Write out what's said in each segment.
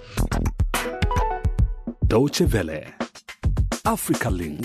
Deutsche Welle. Africa Link.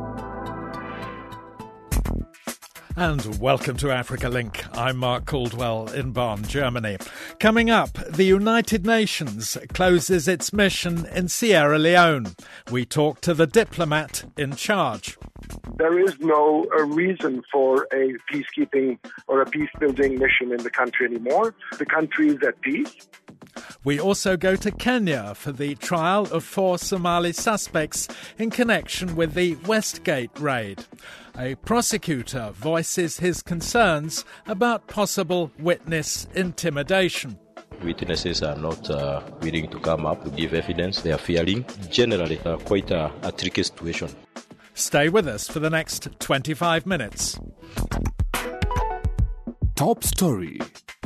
And welcome to Africa Link. I'm Mark Caldwell in Bonn, Germany. Coming up, the United Nations closes its mission in Sierra Leone. We talk to the diplomat in charge. There is no reason for a peacekeeping or a peace-building mission in the country anymore. The country is at peace. We also go to Kenya for the trial of 4 Somali suspects in connection with the Westgate raid. A prosecutor voices his concerns about possible witness intimidation. Witnesses are not willing to come up to give evidence. They are fearing. Generally, quite a tricky situation. Stay with us for the next 25 minutes. Top story.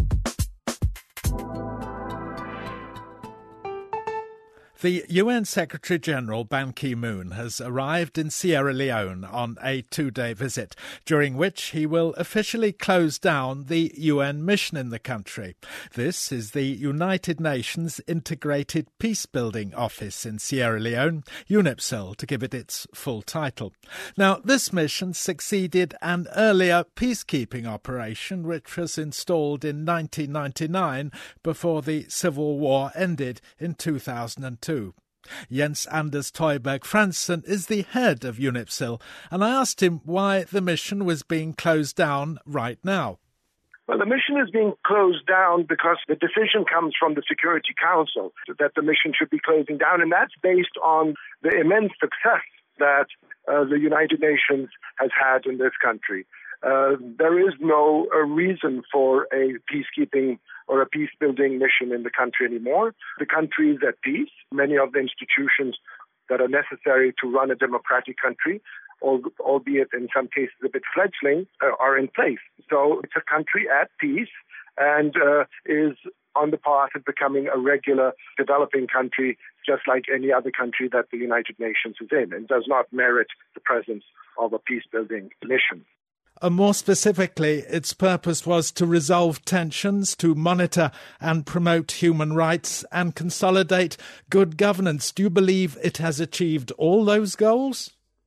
The UN Secretary-General Ban Ki-moon has arrived in Sierra Leone on a 2-day visit, during which he will officially close down the UN mission in the country. This is the United Nations Integrated Peacebuilding Office in Sierra Leone, UNIPSIL, to give it its full title. Now, this mission succeeded an earlier peacekeeping operation which was installed in 1999 before the civil war ended in 2002. Jens Anders Teuberg Fransen is the head of UNIPSIL, and I asked him why the mission was being closed down right now. Well, the mission is being closed down because the decision comes from the Security Council that the mission should be closing down, and that's based on the immense success that the United Nations has had in this country. There is no reason for a peacekeeping or a peace-building mission in the country anymore. The country is at peace. Many of the institutions that are necessary to run a democratic country, albeit in some cases a bit fledgling, are in place. So it's a country at peace and is on the path of becoming a regular developing country, just like any other country that the United Nations is in, and does not merit the presence of a peace-building mission. More specifically, its purpose was to resolve tensions, to monitor and promote human rights and consolidate good governance. Do you believe it has achieved all those goals?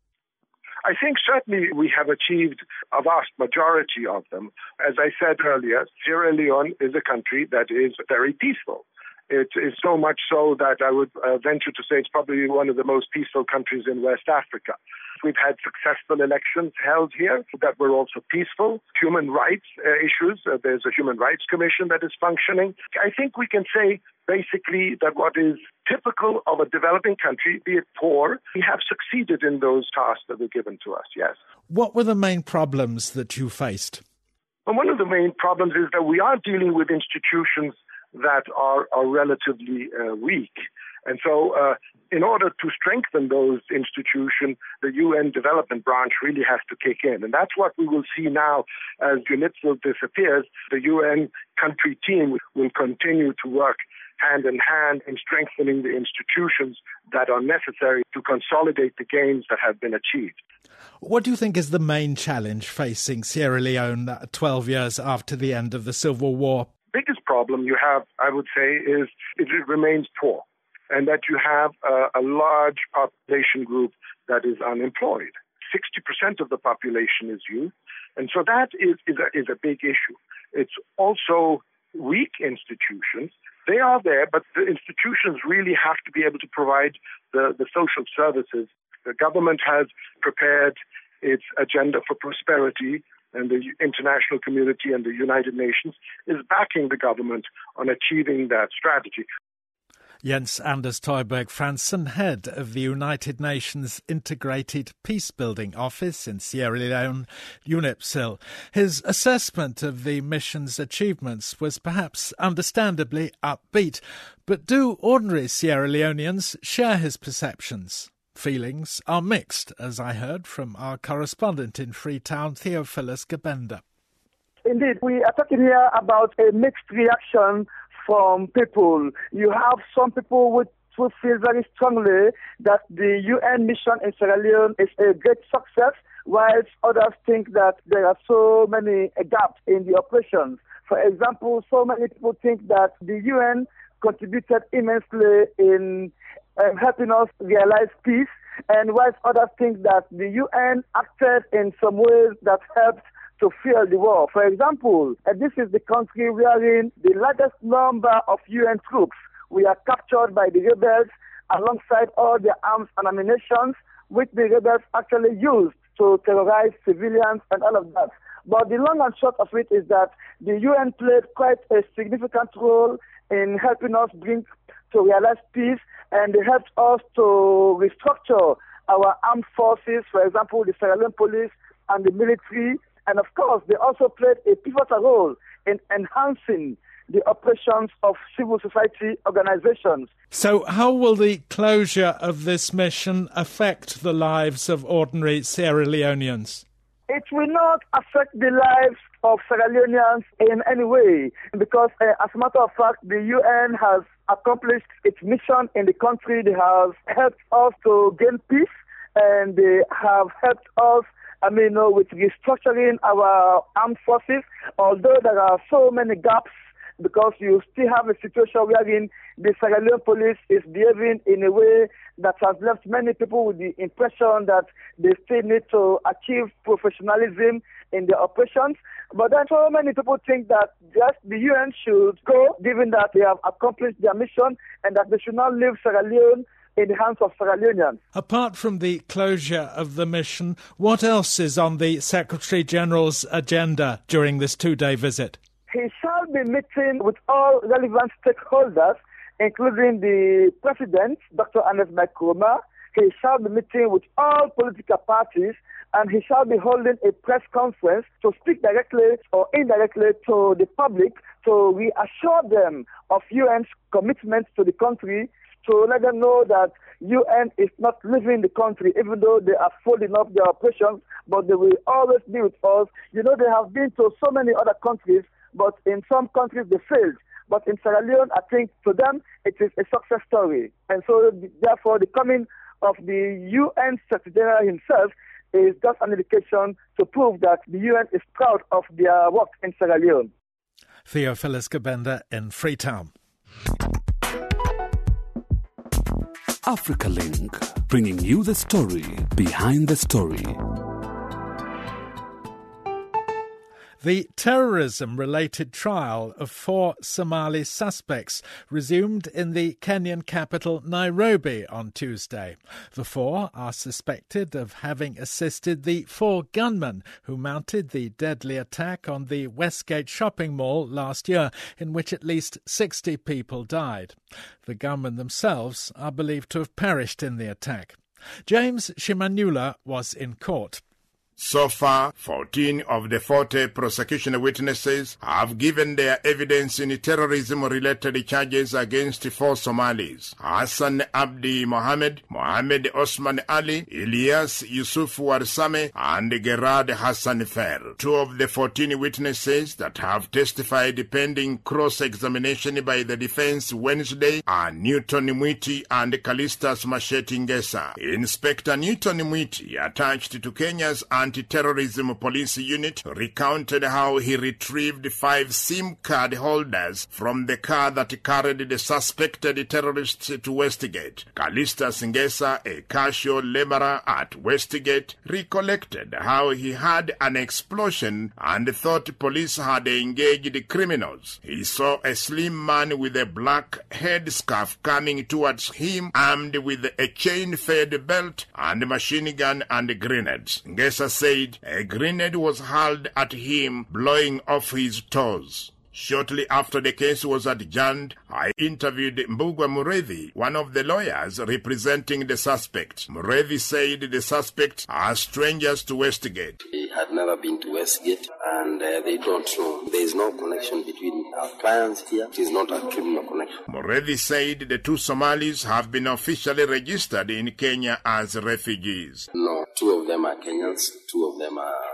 I think certainly we have achieved a vast majority of them. As I said earlier, Sierra Leone is a country that is very peaceful. It is so much so that I would venture to say it's probably one of the most peaceful countries in West Africa. We've had successful elections held here that were also peaceful. Human rights issues, there's a Human Rights Commission that is functioning. I think we can say basically that what is typical of a developing country, be it poor, we have succeeded in those tasks that were given to us, yes. What were the main problems that you faced? Well, one of the main problems is that we are dealing with institutions that are relatively weak. And so in order to strengthen those institutions, the UN Development Branch really has to kick in. And that's what we will see now as UNIPSIL disappears. The UN country team will continue to work hand in hand in strengthening the institutions that are necessary to consolidate the gains that have been achieved. What do you think is the main challenge facing Sierra Leone 12 years after the end of the Civil War? The biggest problem you have, I would say, is it remains poor, and that you have a large population group that is unemployed. 60% of the population is youth, and so that is a big issue. It's also weak institutions. They are there, but the institutions really have to be able to provide the social services. The government has prepared its agenda for prosperity, and the international community and the United Nations is backing the government on achieving that strategy. Jens Anders Teuberg Fransen, head of the United Nations Integrated Peacebuilding Office in Sierra Leone, UNIPSIL. His assessment of the mission's achievements was perhaps understandably upbeat, but do ordinary Sierra Leoneans share his perceptions? Feelings are mixed, as I heard from our correspondent in Freetown, Theophilus Gabenda. Indeed, we are talking here about a mixed reaction from people. You have some people who feel very strongly that the UN mission in Sierra Leone is a great success, whilst others think that there are so many gaps in the operations. For example, so many people think that the UN contributed immensely in helping us realize peace, and whilst others think that the UN acted in some ways that helped to fuel the war. For example, this is the country wherein the largest number of UN troops were captured by the rebels alongside all their arms and ammunition, which the rebels actually used to terrorize civilians and all of that. But the long and short of it is that the UN played quite a significant role in helping us bring to realize peace, and they helped us to restructure our armed forces, for example, the Sierra Leone police and the military. And of course, they also played a pivotal role in enhancing the operations of civil society organizations. So how will the closure of this mission affect the lives of ordinary Sierra Leoneans? It will not affect the lives of Sierra Leoneans in any way, because as a matter of fact, the UN has accomplished its mission in the country. They have helped us to gain peace, and they have helped us with restructuring our armed forces, although there are so many gaps, because you still have a situation wherein the Sierra Leone police is behaving in a way that has left many people with the impression that they still need to achieve professionalism in their operations. But then so many people think that just the UN should go, given that they have accomplished their mission, and that they should not leave Sierra Leone in the hands of Sierra Leoneans. Apart from the closure of the mission, what else is on the Secretary-General's agenda during this two-day visit? He shall be meeting with all relevant stakeholders, including the President, Dr. Ernest Bai Koroma. He shall be meeting with all political parties, and he shall be holding a press conference to speak directly or indirectly to the public to reassure them of UN's commitment to the country, to let them know that UN is not leaving the country, even though they are folding up their operations, but they will always be with us. You know, they have been to so many other countries, but in some countries they failed. But in Sierra Leone, I think to them it is a success story. And so therefore the coming of the UN Secretary General himself is just an indication to prove that the UN is proud of their work in Sierra Leone. Theophilus Gabenda in Freetown. Africa Link, bringing you the story behind the story. The terrorism-related trial of 4 Somali suspects resumed in the Kenyan capital Nairobi on Tuesday. The 4 are suspected of having assisted the 4 gunmen who mounted the deadly attack on the Westgate shopping mall last year, in which at least 60 people died. The gunmen themselves are believed to have perished in the attack. James Shimanyula was in court. So far, 14 of the 40 prosecution witnesses have given their evidence in terrorism-related charges against 4 Somalis: Hassan Abdi Mohammed, Mohammed Osman Ali, Ilyas Yusuf Warsame, and Gerard Hassan Fer. 2 of the 14 witnesses that have testified pending cross-examination by the defense Wednesday are Newton Mwiti and Kalistas Machete Ngesa. Inspector Newton Mwiti, attached to Kenya's Anti-Terrorism Police Unit, recounted how he retrieved 5 SIM card holders from the car that carried the suspected terrorists to Westgate. Kalistas Ngesa, a casual laborer at Westgate, recollected how he had an explosion and thought police had engaged criminals. He saw a slim man with a black headscarf coming towards him, armed with a chain-fed belt and machine gun and grenades. Ngesa said a grenade was hurled at him, blowing off his toes. Shortly after the case was adjourned, I interviewed Mbugwa Murethi, one of the lawyers representing the suspects. Murethi said the suspects are strangers to Westgate. They had never been to Westgate, and they don't know. There is no connection between our clients here. It is not a criminal connection. Murethi said the 2 Somalis have been officially registered in Kenya as refugees. No, 2 of them are Kenyans, 2 of them are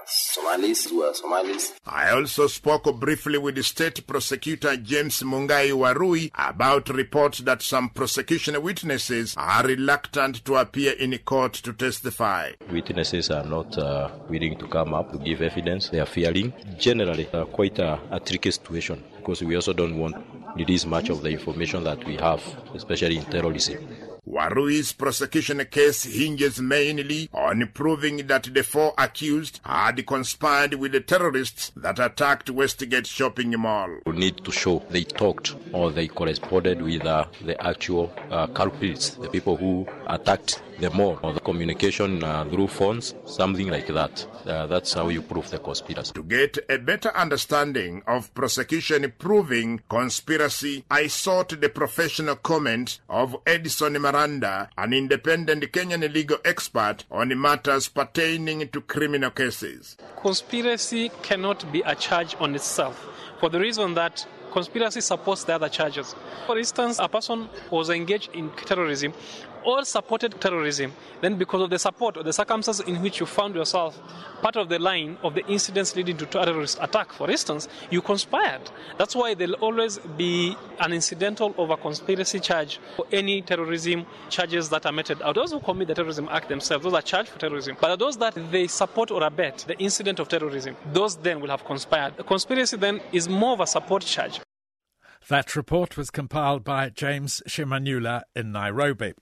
Somalis who are Somalis. I also spoke briefly with the State Prosecutor James Mungai Warui about reports that some prosecution witnesses are reluctant to appear in court to testify. Witnesses are not willing to come up to give evidence. They are fearing. Generally, quite a tricky situation because we also don't want to release much of the information that we have, especially in terrorism. Warui's prosecution case hinges mainly on proving that the 4 accused had conspired with the terrorists that attacked Westgate Shopping Mall. We need to show they talked or they corresponded with the actual culprits, the people who attacked the mall, or the communication through phones, something like that. That's how you prove the conspiracy. To get a better understanding of prosecution proving conspiracy, I sought the professional comment of Edison Miranda, an independent Kenyan legal expert on matters pertaining to criminal cases. Conspiracy cannot be a charge on itself for the reason that conspiracy supports the other charges. For instance, a person was engaged in terrorism or supported terrorism, then because of the support or the circumstances in which you found yourself part of the line of the incidents leading to terrorist attack, for instance, you conspired. That's why there'll always be an incidental over conspiracy charge for any terrorism charges that are meted out. Those who commit the terrorism act themselves, those are charged for terrorism. But those that they support or abet the incident of terrorism, those then will have conspired. The conspiracy then is more of a support charge. That report was compiled by James Shimanyula in Nairobi.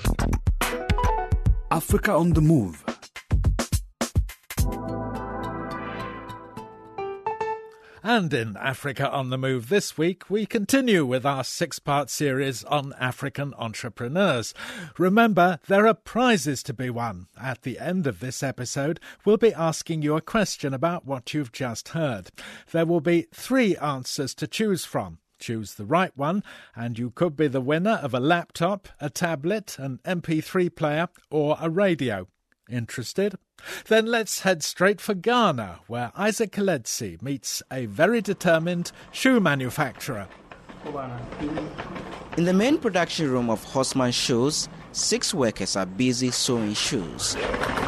Africa on the Move. And in Africa on the Move this week, we continue with our 6-part series on African entrepreneurs. Remember, there are prizes to be won. At the end of this episode, we'll be asking you a question about what you've just heard. There will be 3 answers to choose from. Choose the right one, and you could be the winner of a laptop, a tablet, an MP3 player, or a radio. Interested? Then let's head straight for Ghana, where Isaac Kaledsi meets a very determined shoe manufacturer. In the main production room of Horseman Shoes, 6 workers are busy sewing shoes.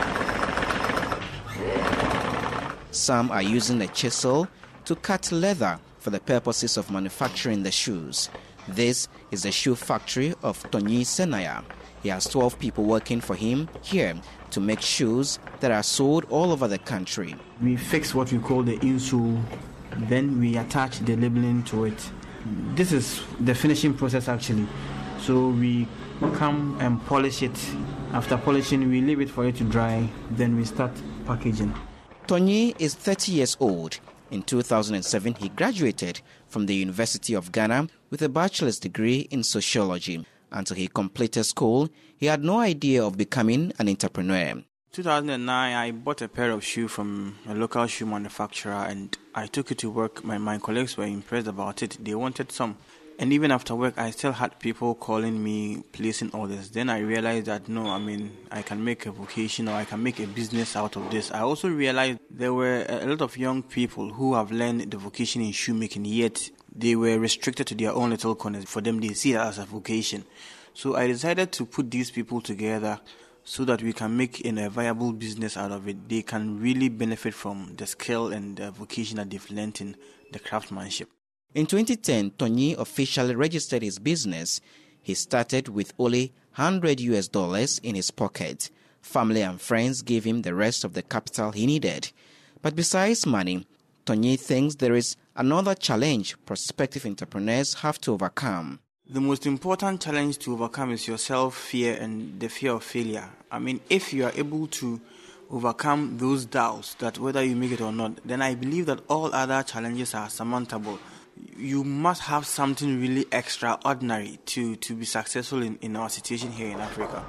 Some are using a chisel to cut leather for the purposes of manufacturing the shoes. This is the shoe factory of Tonyi Senaya. He has 12 people working for him here to make shoes that are sold all over the country. We fix what we call the insole, then we attach the labeling to it. This is the finishing process actually. So we come and polish it. After polishing, we leave it for it to dry, then we start packaging. Tonyi is 30 years old. In 2007, he graduated from the University of Ghana with a bachelor's degree in sociology. Until he completed school, he had no idea of becoming an entrepreneur. 2009, I bought a pair of shoes from a local shoe manufacturer and I took it to work. My colleagues were impressed about it. They wanted some. And even after work, I still had people calling me, placing orders. Then I realized that, I can make a vocation or I can make a business out of this. I also realized there were a lot of young people who have learned the vocation in shoemaking, yet they were restricted to their own little corners. For them, they see that as a vocation. So I decided to put these people together so that we can make a viable business out of it. They can really benefit from the skill and the vocation that they've learned in the craftsmanship. In 2010, Tonyi officially registered his business. He started with only $100 in his pocket. Family and friends gave him the rest of the capital he needed. But besides money, Tonyi thinks there is another challenge prospective entrepreneurs have to overcome. The most important challenge to overcome is your self-fear and the fear of failure. If you are able to overcome those doubts that whether you make it or not, then I believe that all other challenges are surmountable. You must have something really extraordinary to be successful in our situation here in Africa.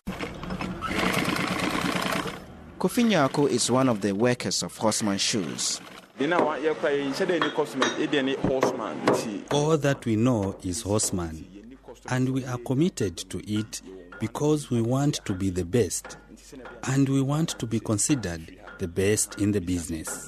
Kofi Nyako is one of the workers of Horseman Shoes. All that we know is Horseman, and we are committed to it because we want to be the best, and we want to be considered the best in the business.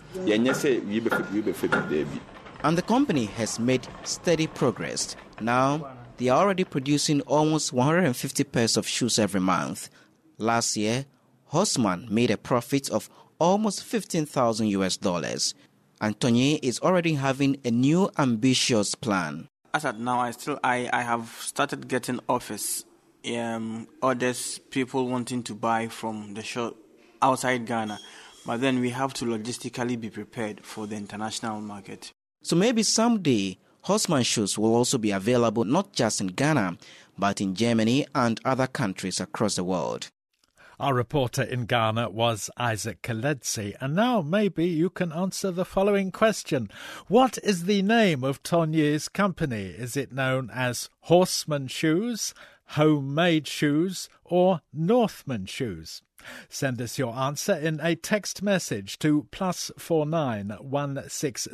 And the company has made steady progress. Now, they are already producing almost 150 pairs of shoes every month. Last year, Horseman made a profit of almost $15,000. And Tonye is already having a new ambitious plan. As at now, I have started getting offers. Others, people wanting to buy from the shop outside Ghana. But then we have to logistically be prepared for the international market. So maybe someday, Horseman shoes will also be available not just in Ghana, but in Germany and other countries across the world. Our reporter in Ghana was Isaac Kaledzi, and now maybe you can answer the following question. What is the name of Tonye's company? Is it known as Horseman Shoes, Homemade Shoes, or Northman Shoes? Send us your answer in a text message to +49 160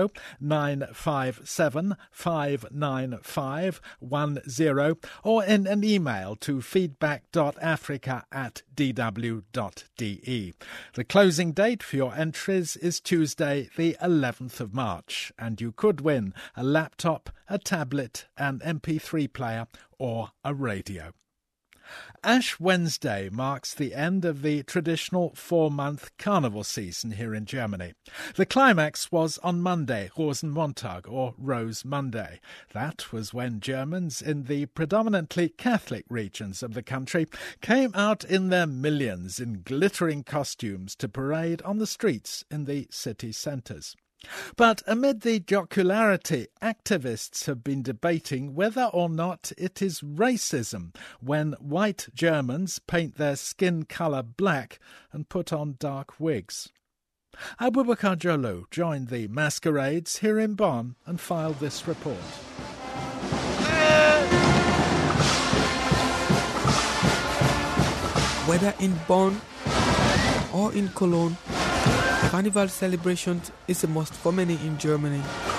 957 59510 or in an email to feedback.africa@dw.de. The closing date for your entries is Tuesday the 11th of March, and you could win a laptop, a tablet, an MP3 player or a radio. Ash Wednesday marks the end of the traditional 4-month carnival season here in Germany. The climax was on Monday, Rosenmontag, or Rose Monday. That was when Germans in the predominantly Catholic regions of the country came out in their millions in glittering costumes to parade on the streets in the city centres. But amid the jocularity, activists have been debating whether or not it is racism when white Germans paint their skin colour black and put on dark wigs. Abubakar Jallow joined the masquerades here in Bonn and filed this report. Whether in Bonn or in Cologne, Carnival celebration is a must for many in Germany.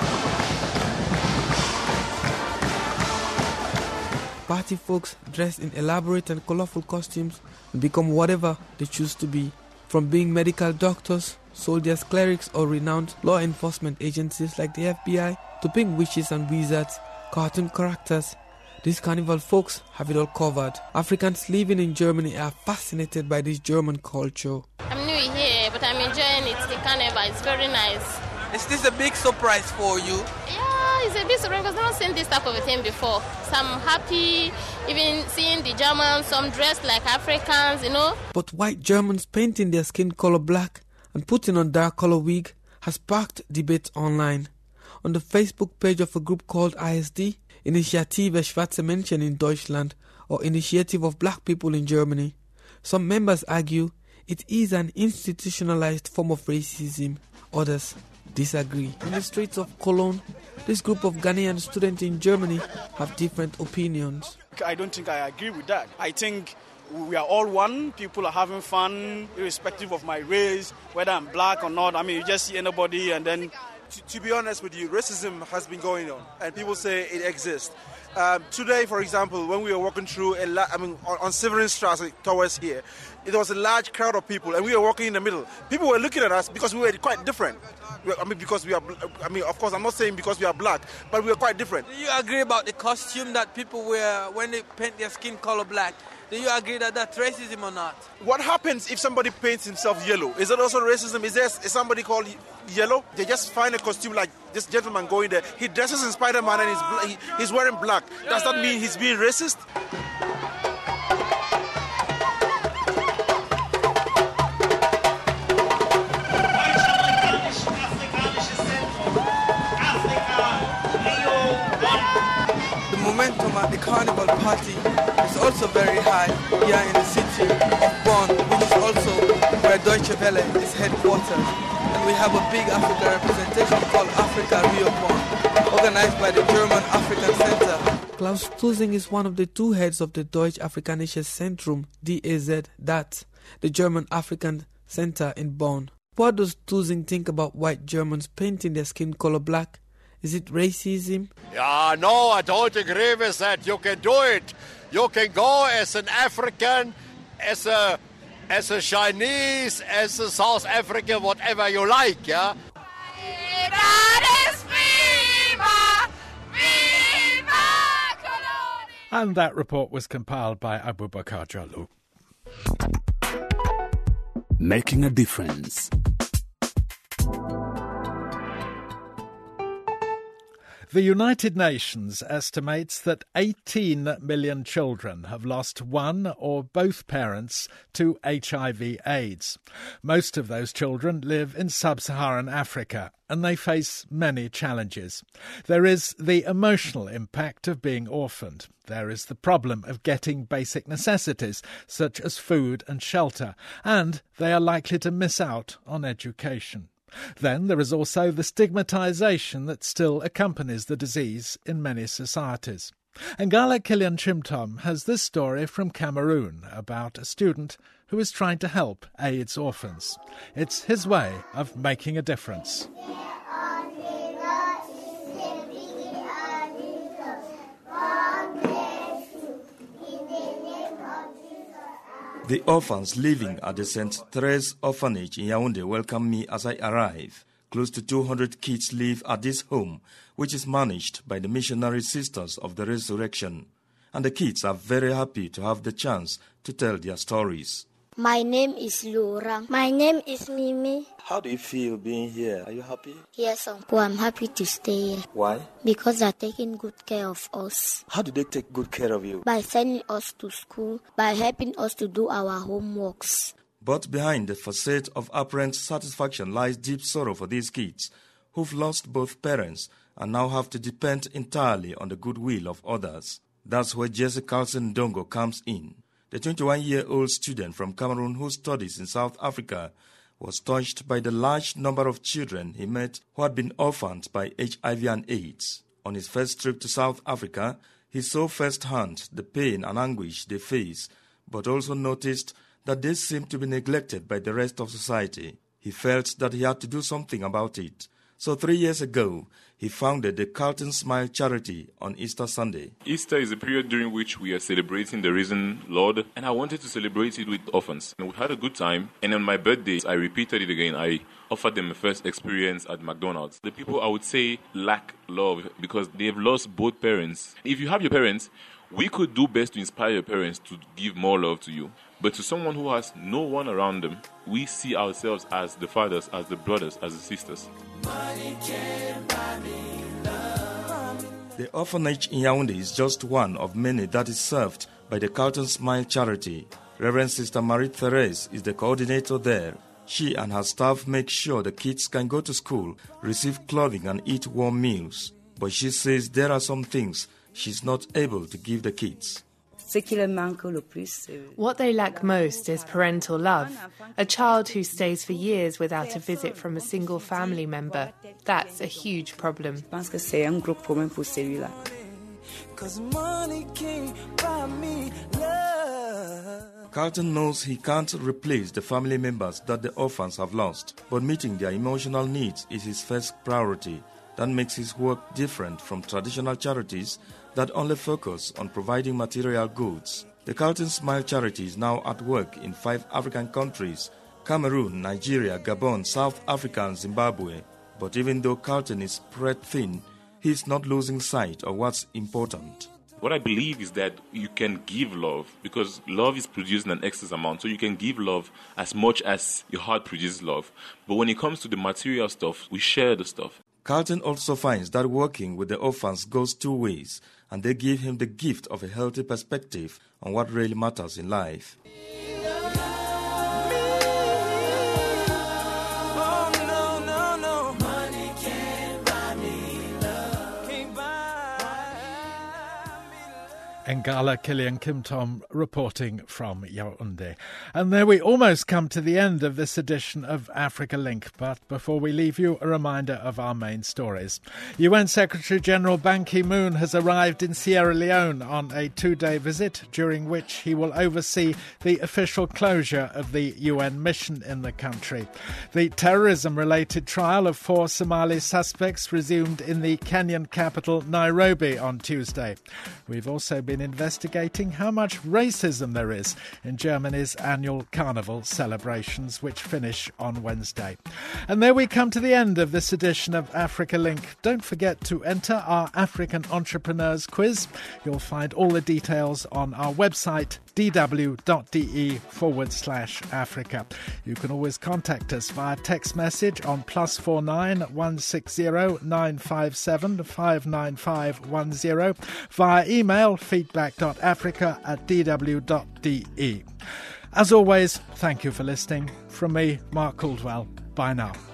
Party folks dress in elaborate and colorful costumes and become whatever they choose to be. From being medical doctors, soldiers, clerics or renowned law enforcement agencies like the FBI to being witches and wizards, cartoon characters, these carnival folks have it all covered. Africans living in Germany are fascinated by this German culture. I'm new here, but I'm enjoying it. The carnival is very nice. Is this a big surprise for you? Yeah, it's a big surprise because I've not seen this type of a thing before. So I'm happy even seeing the Germans, some dressed like Africans, you know. But white Germans painting their skin color black and putting on dark color wig has sparked debate online. On the Facebook page of a group called ISD, Initiative Schwarze Menschen in Deutschland, or Initiative of Black People in Germany, some members argue it is an institutionalized form of racism. Others disagree. In the streets of Cologne, this group of Ghanaian students in Germany have different opinions. I don't think I agree with that. I think we are all one. People are having fun, irrespective of my race, whether I'm black or not. I mean, you just see anybody and then... To be honest with you, racism has been going on, and people say it exists. Today, for example, when we were walking through, on Severinstrasse towards here, it was a large crowd of people, and we were walking in the middle. People were looking at us because we were quite different. Because we are. Of course, I'm not saying because we are black, but we are quite different. Do you agree about the costume that people wear when they paint their skin color black? Do you agree that that's racism or not? What happens if somebody paints himself yellow? Is it also racism? Is somebody called yellow? They just find a costume like this gentleman going there. He dresses in Spider-Man and he's wearing black. Does that mean he's being racist? The momentum at the carnival party is also very high here in the city of Bonn, which is also where Deutsche Welle is headquartered. And we have a big Africa representation called Africa Rio Bonn, organized by the German African Center. Klaus Tuzing is one of the two heads of the Deutsch Afrikanisches Zentrum, DAZ, that's the German African Center in Bonn. What does Tuzing think about white Germans painting their skin color black? Is it racism? Yeah, no, I don't agree with that. You can do it. You can go as an African, as a Chinese, as a South African, whatever you like, yeah? And that report was compiled by Abubakar Jallow. making a difference. The United Nations estimates that 18 million children have lost one or both parents to HIV/AIDS. Most of those children live in sub-Saharan Africa, and they face many challenges. There is the emotional impact of being orphaned. There is the problem of getting basic necessities, such as food and shelter, and they are likely to miss out on education. Then there is also the stigmatisation that still accompanies the disease in many societies. Ngala Kilian Chimtom has this story from Cameroon about a student who is trying to help AIDS orphans. It's his way of making a difference. The orphans living at the St. Therese Orphanage in Yaoundé welcome me as I arrive. Close to 200 kids live at this home, which is managed by the Missionary Sisters of the Resurrection. And the kids are very happy to have the chance to tell their stories. My name is Laura. My name is Mimi. How do you feel being here? Are you happy? Yes, Uncle, I'm happy to stay here. Why? Because they're taking good care of us. How do they take good care of you? By sending us to school, by helping us to do our homeworks. But behind the facade of apparent satisfaction lies deep sorrow for these kids who've lost both parents and now have to depend entirely on the goodwill of others. That's where Jesse Carlson Dongo comes in. The 21-year-old student from Cameroon who studies in South Africa was touched by the large number of children he met who had been orphaned by HIV and AIDS. On his first trip to South Africa, he saw firsthand the pain and anguish they face, but also noticed that they seemed to be neglected by the rest of society. He felt that he had to do something about it. So 3 years ago, he founded the Carlton Smile Charity on Easter Sunday. Easter is a period during which we are celebrating the risen Lord, and I wanted to celebrate it with orphans. And we had a good time, and on my birthday, I repeated it again. I offered them a first experience at McDonald's. The people, I would say, lack love because they've lost both parents. If you have your parents, we could do best to inspire your parents to give more love to you. But to someone who has no one around them, we see ourselves as the fathers, as the brothers, as the sisters. The orphanage in Yaoundé is just one of many that is served by the Carlton Smile Charity. Reverend Sister Marie-Therese is the coordinator there. She and her staff make sure the kids can go to school, receive clothing and eat warm meals. But she says there are some things she's not able to give the kids. What they lack most is parental love. A child who stays for years without a visit from a single family member. That's a huge problem. Carlton knows he can't replace the family members that the orphans have lost, but meeting their emotional needs is his first priority. That makes his work different from traditional charities that only focus on providing material goods. The Carlton Smile Charity is now at work in 5 African countries: Cameroon, Nigeria, Gabon, South Africa and Zimbabwe. But even though Carlton is spread thin, he is not losing sight of what's important. What I believe is that you can give love because love is produced in an excess amount. So you can give love as much as your heart produces love. But when it comes to the material stuff, we share the stuff. Carlton also finds that working with the orphans goes 2 ways, and they give him the gift of a healthy perspective on what really matters in life. Ngala Kilian Chimtom reporting from Yaoundé. And there we almost come to the end of this edition of Africa Link. But before we leave you, a reminder of our main stories. UN Secretary-General Ban Ki-moon has arrived in Sierra Leone on a 2-day visit, during which he will oversee the official closure of the UN mission in the country. The terrorism-related trial of 4 Somali suspects resumed in the Kenyan capital, Nairobi, on Tuesday. We've also been investigating how much racism there is in Germany's annual carnival celebrations, which finish on Wednesday. And there we come to the end of this edition of Africa Link. Don't forget to enter our African Entrepreneurs Quiz. You'll find all the details on our website dw.de/Africa. You can always contact us via text message on +49 160 957 59510, via email feedback.africa@dw.de. As always, thank you for listening. From me, Mark Caldwell. Bye now.